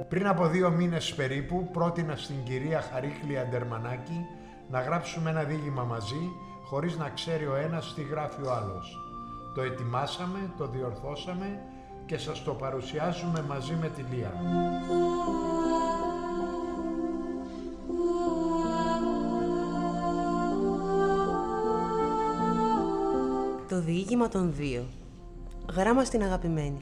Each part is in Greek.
Πριν από 2 μήνες περίπου πρότεινα στην κυρία Χαρίκλη Αντερμανάκη να γράψουμε ένα διήγημα μαζί, χωρίς να ξέρει ο ένας τι γράφει ο άλλος. Το ετοιμάσαμε, το διορθώσαμε και σας το παρουσιάζουμε μαζί με τη Λία. Το διήγημα των 2. Γράμμα στην αγαπημένη.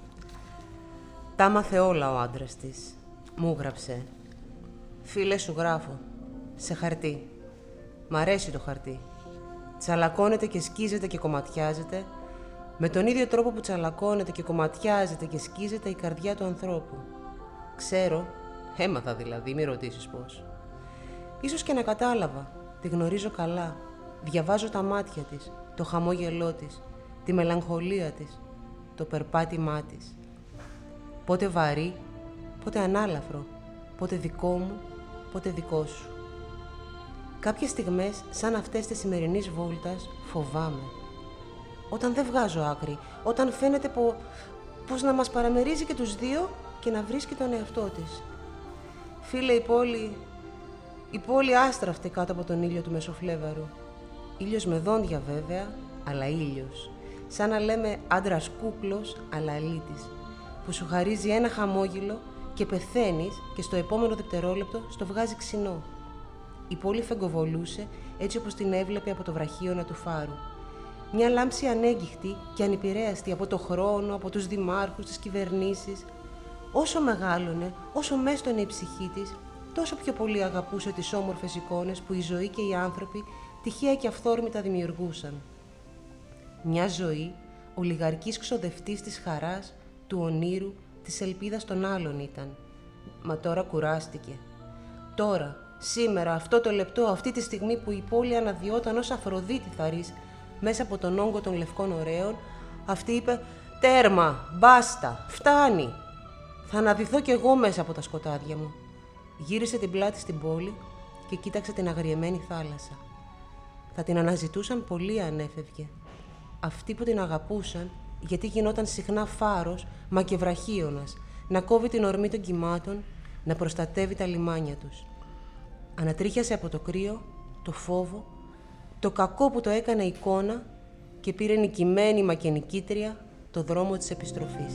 Τα μάθε όλα ο άντρας της. Μου γράψε. Φίλε, σου γράφω. Σε χαρτί. Μ' αρέσει το χαρτί. Τσαλακώνεται και σκίζεται και κομματιάζεται με τον ίδιο τρόπο που τσαλακώνεται και κομματιάζεται και σκίζεται η καρδιά του ανθρώπου. Ξέρω, έμαθα δηλαδή, μη ρωτήσεις πώς. Ίσως και να κατάλαβα, τη γνωρίζω καλά. Διαβάζω τα μάτια της, το χαμόγελό της, τη μελαγχολία της, το περπάτημά της. Πότε βαρύ, πότε ανάλαφρο, πότε δικό μου, πότε δικό σου. Κάποιες στιγμές, σαν αυτές της σημερινής βόλτας, φοβάμαι. Όταν δεν βγάζω άκρη, όταν φαίνεται πως να μας παραμερίζει και τους δύο και να βρίσκει τον εαυτό της. Φίλε, η πόλη άστραφτε κάτω από τον ήλιο του Μεσοφλέβαρου. Ήλιος με δόντια βέβαια, αλλά ήλιος. Σαν να λέμε άντρας κούκλος, αλλά αλήτης, που σου χαρίζει ένα χαμόγελο και πεθαίνεις και στο επόμενο δευτερόλεπτο στο βγάζει ξινό. Η πόλη φεγκοβολούσε έτσι όπως την έβλεπε από το βραχίωνα του φάρου. Μια λάμψη ανέγκυχτη και ανυπηρέαστη από το χρόνο, από τους δημάρχους, τις κυβερνήσεις. Όσο μεγάλωνε, όσο μέστονε η ψυχή της, τόσο πιο πολύ αγαπούσε τις όμορφες εικόνες που η ζωή και οι άνθρωποι τυχαία και αυθόρμητα δημιουργούσαν. Μια ζωή, ολιγαρκής ξοδευτής της χαράς, του ονείρου, της ελπίδας των άλλων ήταν. Μα τώρα κουράστηκε. Τώρα, σήμερα, αυτό το λεπτό, αυτή τη στιγμή που η πόλη αναδιόταν ως Αφροδίτη θαρής μέσα από τον όγκο των λευκών ωραίων, αυτή είπε «Τέρμα, μπάστα, φτάνει. Θα αναδυθώ κι εγώ μέσα από τα σκοτάδια μου». Γύρισε την πλάτη στην πόλη και κοίταξε την αγριεμένη θάλασσα. Θα την αναζητούσαν πολλοί αν έφευγε. Αυτοί που την αγαπούσαν, γιατί γινόταν συχνά φάρος, μα και βραχίωνας, να κόβει την ορμή των κυμάτων, να προστατεύει τα λιμάνια τους. Ανατρίχιασε από το κρύο, το φόβο, το κακό που το έκανε εικόνα και πήρε νικημένη μα και νικήτρια το δρόμο της επιστροφής.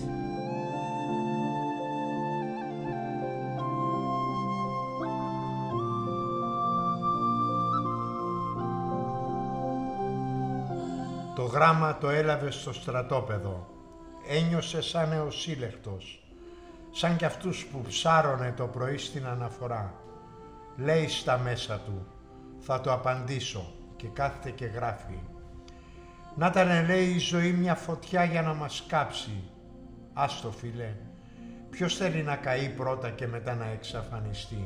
Το γράμμα το έλαβε στο στρατόπεδο. Ένιωσε σαν νεοσύλλεκτος, σαν κι αυτούς που ψάρωνε το πρωί στην αναφορά. Λέει στα μέσα του, θα το απαντήσω, και κάθεται και γράφει. Να ήταν, λέει, η ζωή μια φωτιά για να μας κάψει. Άστο, φίλε, ποιος θέλει να καεί πρώτα και μετά να εξαφανιστεί.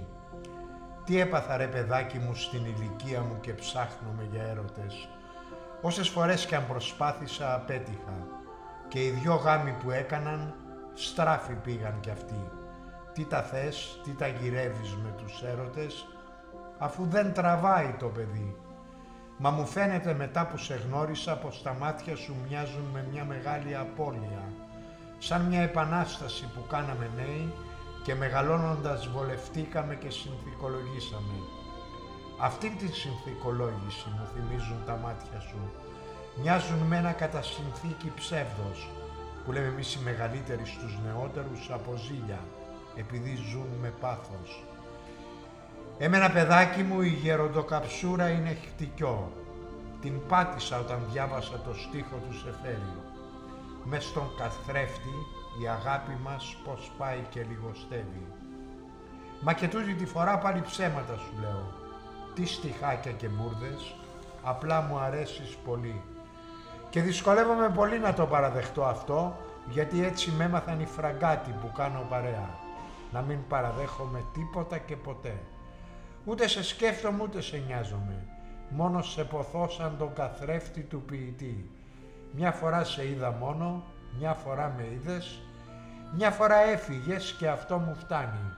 Τι έπαθα ρε παιδάκι μου στην ηλικία μου και ψάχνομαι για έρωτες. Όσες φορές κι αν προσπάθησα απέτυχα και οι 2 γάμοι που έκαναν στράφη πήγαν κι αυτοί. Τι τα θες, τι τα γυρεύεις με τους έρωτες, αφού δεν τραβάει το παιδί. Μα μου φαίνεται μετά που σε γνώρισα πως τα μάτια σου μοιάζουν με μια μεγάλη απώλεια, σαν μια επανάσταση που κάναμε νέοι και μεγαλώνοντας βολευτήκαμε και συνθηκολογήσαμε. Αυτή τη συνθηκολόγηση μου θυμίζουν τα μάτια σου. Μοιάζουν με ένα κατά συνθήκη ψεύδος, που λέμε εμείς οι μεγαλύτεροι στους νεότερους από ζήλια, επειδή ζουν με πάθος. Εμένα παιδάκι μου η γεροντοκαψούρα είναι χτυκιό. Την πάτησα όταν διάβασα το στίχο του Σεφέριου. Μες στον καθρέφτη η αγάπη μας πως πάει και λιγοστεύει. Μα και τούτη τη φορά πάλι ψέματα σου λέω. Τι στιχάκια και μπουρδες, απλά μου αρέσεις πολύ. Και δυσκολεύομαι πολύ να το παραδεχτώ αυτό, γιατί έτσι με έμαθαν οι φραγκάτοι που κάνω παρέα. Να μην παραδέχομαι τίποτα και ποτέ. Ούτε σε σκέφτομαι ούτε σε νοιάζομαι. Μόνο σε ποθώ σαν τον καθρέφτη του ποιητή. Μια φορά σε είδα μόνο, μια φορά με είδες, μια φορά έφυγες και αυτό μου φτάνει.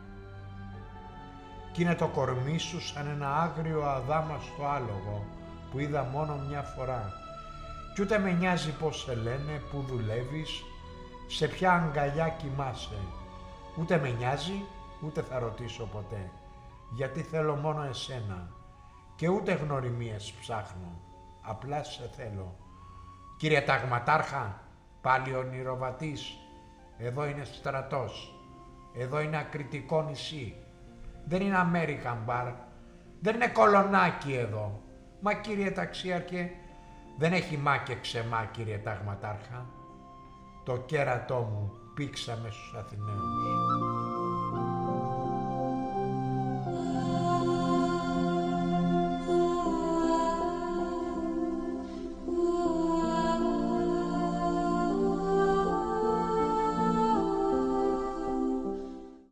Κι είναι το κορμί σου σαν ένα άγριο αδάμαστο άλογο που είδα μόνο μια φορά. Κι ούτε με νοιάζει πώς σε λένε, πού δουλεύεις, σε ποια αγκαλιά κοιμάσαι. Ούτε με νοιάζει, ούτε θα ρωτήσω ποτέ, γιατί θέλω μόνο εσένα και ούτε γνωριμίες ψάχνω, απλά σε θέλω. Κύριε Ταγματάρχα, πάλι ονειροβατής, εδώ είναι στρατός, εδώ είναι ακριτικό νησί, δεν είναι American Bar, δεν είναι κολονάκι εδώ. Μα κύριε Ταξίαρχε, δεν έχει μα και ξεμά κύριε Ταγματάρχα. Το κέρατό μου πήξαμε στους Αθηναίους.